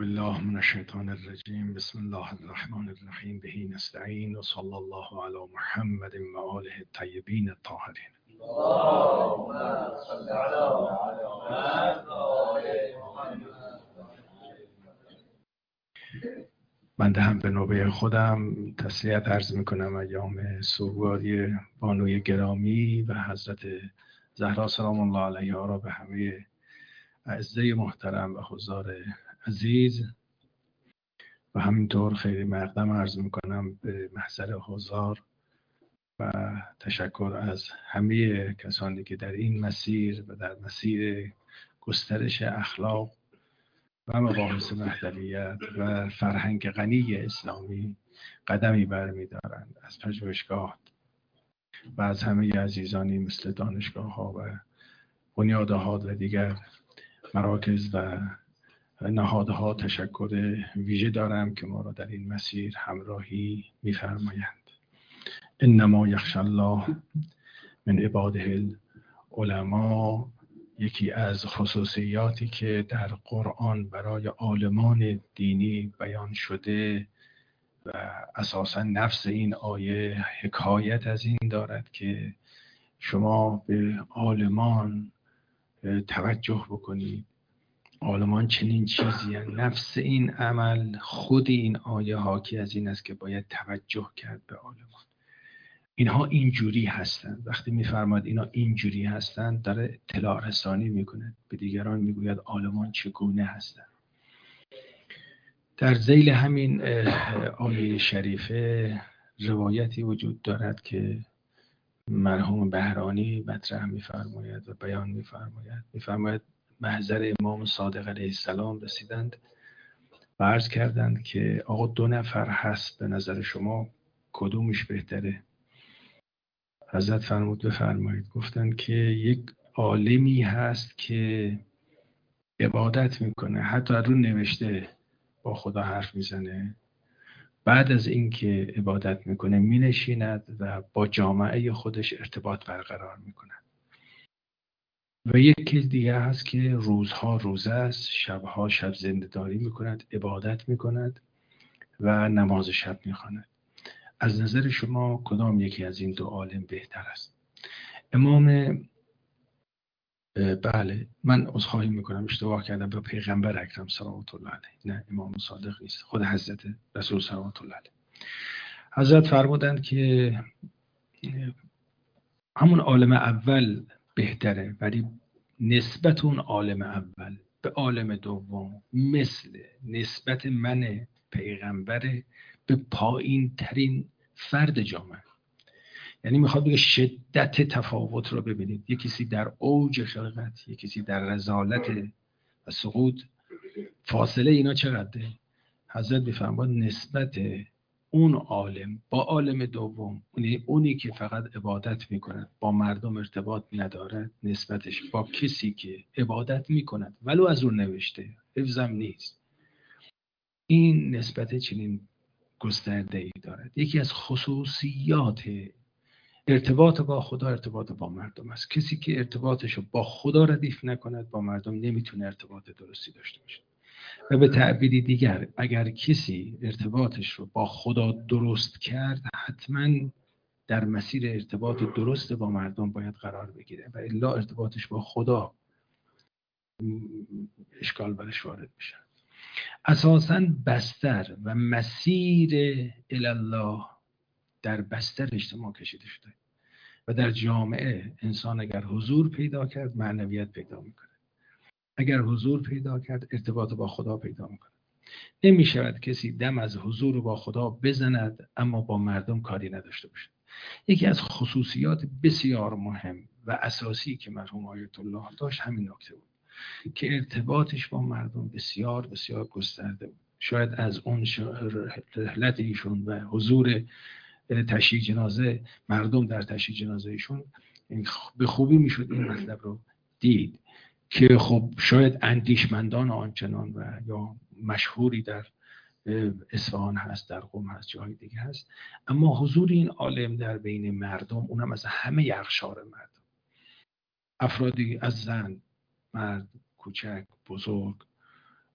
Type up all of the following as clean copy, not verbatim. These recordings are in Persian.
بالله من الشیطان الرجیم. بسم الله الرحمن الرحیم. بهی نستعین و صلی الله علی محمد و آله الطیبین الطاهرین. اللهم صل علی محمد و آل محمد. بنده هم به نوبه خودم تسلیت عرض میکنم ایام سوگواری بانوی گرامی و حضرت زهرا سلام الله علیها را به همه اعزای محترم و حضار عزیز و همینطور خیلی مقدم عرض میکنم به محضر حضار و تشکر از همه کسانی که در این مسیر و در مسیر گسترش اخلاق و مباحث وحدویت و فرهنگ غنی اسلامی قدمی برمی‌دارند، از پژوهشگاه و از همه عزیزانی مثل دانشگاه‌ها و بنیادها و دیگر مراکز و نهادها تشکر ویژه دارم که ما را در این مسیر همراهی می‌فرمایند. انما یخشی الله من عباده العلماء یکی از خصوصیاتی که در قرآن برای عالمان دینی بیان شده و اساساً نفس این آیه حکایت از این دارد که شما به عالمان توجه بکنید. عالمان چنین چیزی هست. نفس این عمل، خود این آیه حاکی از این است که باید توجه کرد به عالمان. اینها اینجوری هستند. وقتی میفرماید اینا اینجوری هستند، داره اطلاع رسانی میکنه به دیگران، میگوید عالمان چگونه هستند. در ذیل همین آیه شریفه روایتی وجود دارد که مرحوم بهرانی مطرح میفرماید و بیان میفرماید محضر امام صادق علیه السلام رسیدند و عرض کردند که آقا 2 نفر هست، به نظر شما کدومش بهتره؟ حضرت فرمود بفرمایید. گفتند که یک عالمی هست که عبادت میکنه، حتی رو نوشته با خدا حرف میزنه، بعد از اینکه عبادت میکنه مینشیند و با جامعه خودش ارتباط برقرار میکنه. و یکی دیگه هست که روزها روزه است، شبها شب زنده‌داری میکند، عبادت میکند و نماز شب میخواند. از نظر شما کدام یکی از این 2 عالم بهتر است؟ امام بله، من عذرخواهی میکنم اشتباه کردم، به پیغمبر اکرم صلوات الله علیه، نه امام صادق نیست، خود حضرت رسول صلوات الله علیه. حضرت فرمودند که همون عالم اول بهتره، ولی نسبت اون عالم اول به عالم دوم مثل نسبت من پیغمبر به پایین ترین فرد جامعه. یعنی میخواد بگه شدت تفاوت رو ببینید. یک کسی در اوج خلقت، یک کسی در رذالت و سقوط، فاصله اینا چقدره؟ حضرت میفرماد نسبت اون عالم با عالم دوم، اونی که فقط عبادت میکند، با مردم ارتباط ندارد، نسبتش با کسی که عبادت میکند ولو از اون نوشته حفظم نیست، این نسبت چنین گسترده ای دارد. یکی از خصوصیات ارتباط با خدا ارتباط با مردم است. کسی که ارتباطشو با خدا ردیف نکند با مردم نمیتونه ارتباط درستی داشته باشه. و به تعبیری دیگر اگر کسی ارتباطش رو با خدا درست کرد، حتما در مسیر ارتباط درست با مردم باید قرار بگیره و الا ارتباطش با خدا اشکال برش وارد میشه. اساساً بستر و مسیر الله در بستر اجتماع کشیده شده و در جامعه انسان اگر حضور پیدا کرد معنویت پیدا میکنه، اگر حضور پیدا کرد ارتباط با خدا پیدا میکنه. نمی شود کسی دم از حضور با خدا بزند اما با مردم کاری نداشته باشه. یکی از خصوصیات بسیار مهم و اساسی که مرحوم آیت الله داشت همین نکته بود که ارتباطش با مردم بسیار بسیار گسترده بود. شاید از اون رحلت ایشون و حضور تشییع جنازه، مردم در تشییع جنازه ایشون، به خوبی میشد این مطلب رو دید که خب شاید اندیشمندان آنچنان و یا مشهوری در اصفهان هست، در قم هست، جای دیگه هست، اما حضور این عالم در بین مردم، اونم از همه اقشار مردم، افرادی از زن، مرد، کوچک، بزرگ،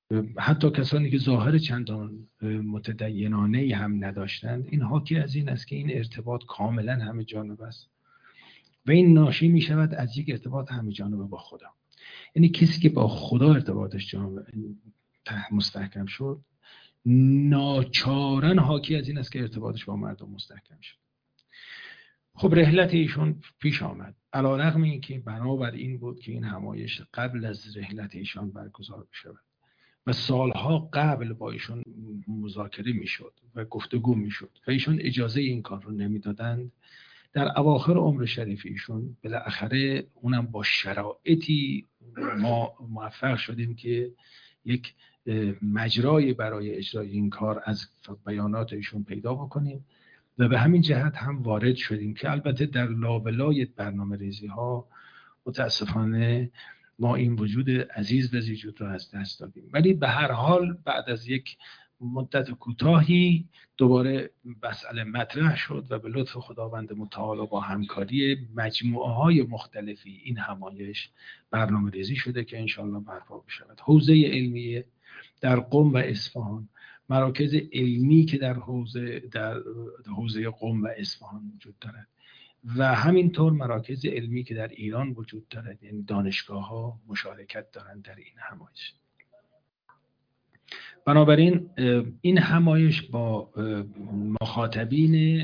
حتی کسانی که ظاهر چندان متدینانه هم نداشتند، این حاکی از این است که این ارتباط کاملا همه جانبه است و این ناشی می شود از یک ارتباط همه جانبه با خدا. یعنی کسی که با خدا ارتباطش مستحکم شد، ناچارن حاکی از این است که ارتباطش با مردم مستحکم شد. خب رحلت ایشون پیش آمد، علیرغم اینکه بنابر این بود که این همایش قبل از رحلت ایشان برگزار بشود و سالها قبل با ایشون مذاکره میشد و گفتگو میشد و ایشون اجازه این کار رو نمیدادند، در اواخر عمر شریف ایشون بالاخره اونم با شرایطی ما موفق شدیم که یک مجرای برای اجرای این کار از بیانات ایشون پیدا بکنیم و به همین جهت هم وارد شدیم که البته در لابلای برنامه ریزی ها متاسفانه ما این وجود عزیز وجود رو از دست دادیم، ولی به هر حال بعد از یک مدت کوتاهی دوباره مسئله مطرح شد و به لطف خداوند متعال و با همکاری مجموعه های مختلفی این همایش برنامه ریزی شده که انشالله برپا بشود. حوزه علمیه در قم و اصفهان، مراکز علمی که در حوزه قم و اصفهان وجود دارد و همینطور مراکز علمی که در ایران وجود دارد، یعنی دانشگاه ها مشارکت دارند در این همایش. بنابراین این همایش با مخاطبین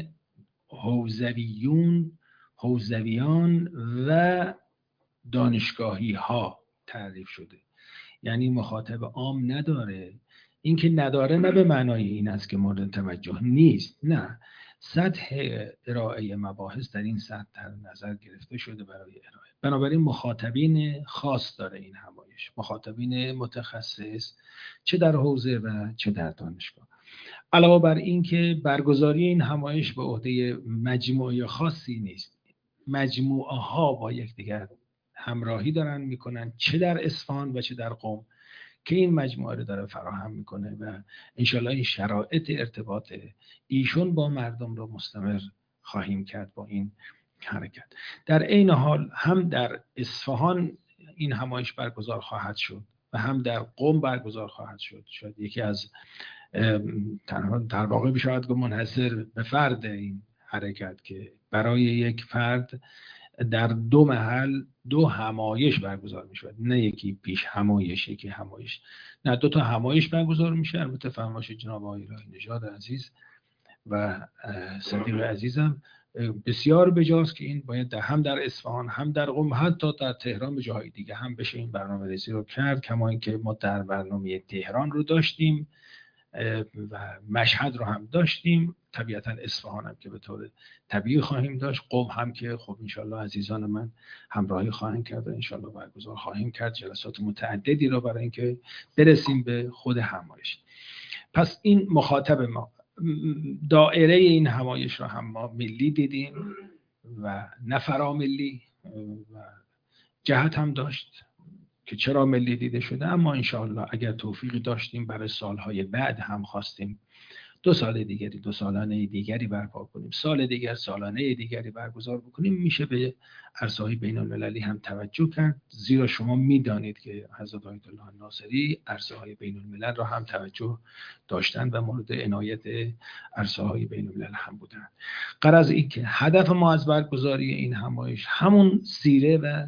حوزویان و دانشگاهی ها تعریف شده، یعنی مخاطب عام نداره. این که نداره نه به معنای این است که مورد توجه نیست، نه، سطح ارائه مباحث در این سطح در نظر گرفته شده برای ارائه. بنابراین مخاطبین خاص داره این همایش، مخاطبین متخصص، چه در حوزه و چه در دانشگاه. علاوه بر این که برگزاری این همایش به عهده مجموعه خاصی نیست، مجموعه ها با یکدیگر همراهی دارن میکنن، چه در اصفهان و چه در قم، که این مجموعه رو داره فراهم میکنه و انشالله این شرایط ارتباط ایشون با مردم رو مستمر خواهیم کرد با این حرکت. در عین حال هم در اصفهان این همایش برگزار خواهد شد و هم در قم برگزار خواهد شد. شاید یکی از تنها در واقع بشاید گفت منحصر به فرد این حرکت که برای یک فرد در دو محل دو همایش برگزار می شود، نه یکی پیش همایش یکی همایش، نه، دو تا همایش برگزار میشه. البته فرمایش جناب آقای الهی نژاد عزیز و صدیق عزیزم بسیار بجاست که این باید هم در اصفهان هم در قم حتی در تهران به جاهای دیگه هم بشه این برنامه ریزی رو کرد، کما اینکه ما در برنامه تهران رو داشتیم و مشهد رو هم داشتیم، طبیعتا اصفهان هم که به طور طبیعی خواهیم داشت، قم هم که خب انشالله عزیزان من همراهی خواهیم کرد و انشالله برگزار خواهیم کرد جلسات متعددی رو برای اینکه برسیم به خود همایش. پس این مخاطب ما، دائره این همایش رو هم ما ملی دیدیم و نه فراملی و جهت هم داشت که چرا ملی دیده شده، اما انشاءالله اگر توفیقی داشتیم برای سالهای بعد هم خواستیم 2 سال دیگری 2 سالانه دیگری برپا کنیم، سال دیگر سالانه دیگری برگزار بکنیم، میشه به عرصه‌های بین المللی هم توجه کرد، زیرا شما میدانید که حضرت آیت الله ناصری عرصه‌های بین الملل را هم توجه داشتند و مورد عنایت عرصه‌های بین الملل هم بودند. غرض این که هدف ما از برگزاری این همایش همون سیره و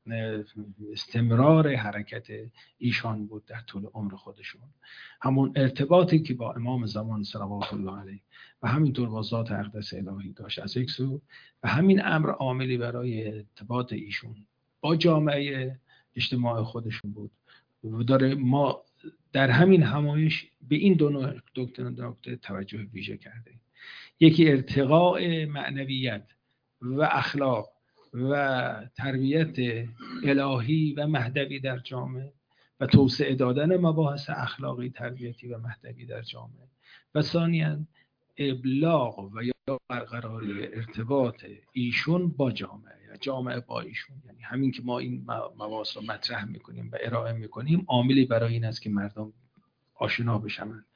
استمرار حرکت ایشان بود در طول عمر خودشون، همون ارتباطی که با امام زمان صلوات الله علیه و همینطور با ذات اقدس الهی داشت از یک سو، و همین امر عاملی برای ارتباط ایشون با جامعه اجتماع خودشون بود و داره. ما در همین همایش به این دو نکته توجه ویژه کردیم، یکی ارتقاء معنویت و اخلاق و تربیت الهی و مهدوی در جامعه و توسعه دادن مباحث اخلاقی تربیتی و مهدوی در جامعه، و ثانیاً ابلاغ و یا برقراری ارتباط ایشون با جامعه با ایشون. یعنی همین که ما این مباحث رو مطرح میکنیم و ارائه میکنیم عاملی برای این است که مردم آشنا بشن.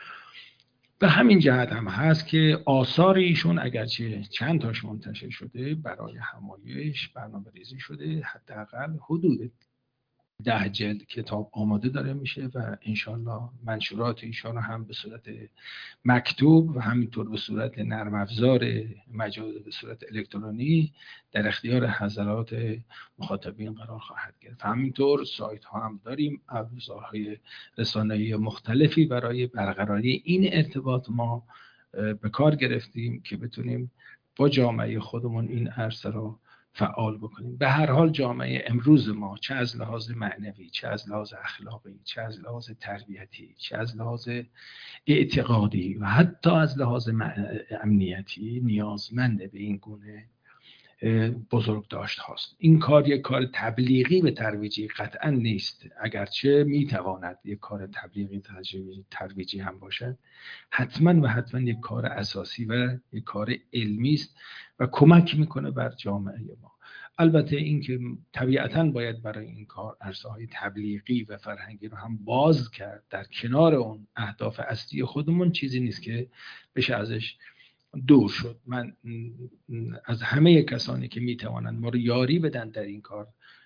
به همین جهت هم هست که آثار ایشون اگرچه چند تاش منتشر شده برای همایش برنامه ریزی شده، حداقل حدود 10 جلد کتاب آماده داره میشه و انشالله منشورات ایشان هم به صورت مکتوب و همینطور به صورت نرم افزار مجازی به صورت الکترونی در اختیار حضرات مخاطبین قرار خواهد گرفت. همینطور سایت ها هم داریم، ابزارهای رسانه‌ای مختلفی برای برقراری این ارتباط ما به کار گرفتیم که بتونیم با جامعه خودمون این عرصه رو فعال بکنیم. به هر حال جامعه امروز ما چه از لحاظ معنوی، چه از لحاظ اخلاقی، چه از لحاظ تربیتی، چه از لحاظ اعتقادی و حتی از لحاظ امنیتی نیازمند به این گونه بزرگداشت هاست. این کار یک کار تبلیغی به ترویجی قطعا نیست، اگرچه میتواند یک کار تبلیغی ترویجی هم باشد، حتما و حتما یک کار اساسی و یک کار علمی است و کمک میکنه بر جامعه ما. البته اینکه طبیعتاً باید برای این کار عرصه‌های تبلیغی و فرهنگی رو هم باز کرد در کنار اون اهداف اصلی خودمون، چیزی نیست که بشه ازش دور شد. من از همه کسانی که میتوانند ما رو یاری بدن در این کار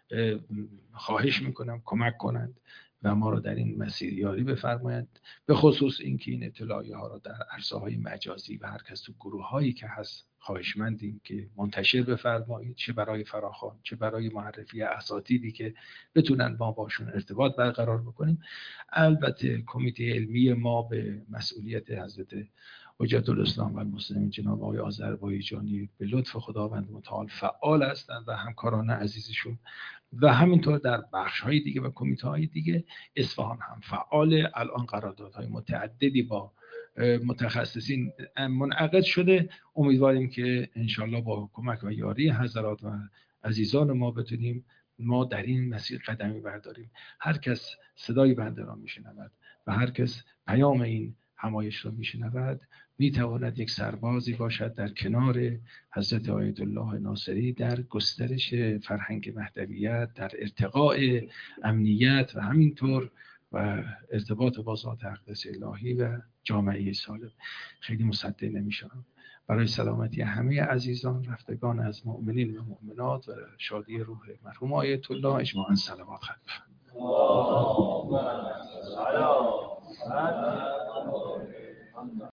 خواهش میکنم کمک کنند و ما رو در این مسیر یاری بفرمایند، به خصوص اینکه این اطلاعیه ها رو در عرصه‌های مجازی و هر کس تو گروه هایی که هست خواهشمندیم که منتشر بفرمایید، چه برای فراخوان چه برای معرفی اساتیدی که بتونن ما باشون ارتباط برقرار بکنیم. البته کمیته علمی ما به مسئولیت حضرت حجت الاسلام و المسلمین جناب آقای آذربایجانی به لطف خداوند متعال فعال هستند و همکاران عزیزشون و همینطور در بخش‌های دیگه و کمیته‌های دیگه. اصفهان هم فعال، الان قراردادهای متعددی با متخصصین منعقد شده. امیدواریم که انشالله با کمک و یاری حضرات و عزیزان ما بتونیم ما در این مسیر قدمی برداریم. هر کس صدای بنده را میشنود و هر کس پیام این همایش را میشنود میتواند یک سربازی باشد در کنار حضرت آیت الله ناصری در گسترش فرهنگ مهدویت، در ارتقاء امنیت و همینطور و ارتباط با ذات اقدس الهی و جامعه سالم. خیلی مصدق نمیشم. برای سلامتی همه عزیزان رفتگان از مؤمنین و مؤمنات و شادی روح مرحوم آیت الله اجماعاً صلوات خواهد.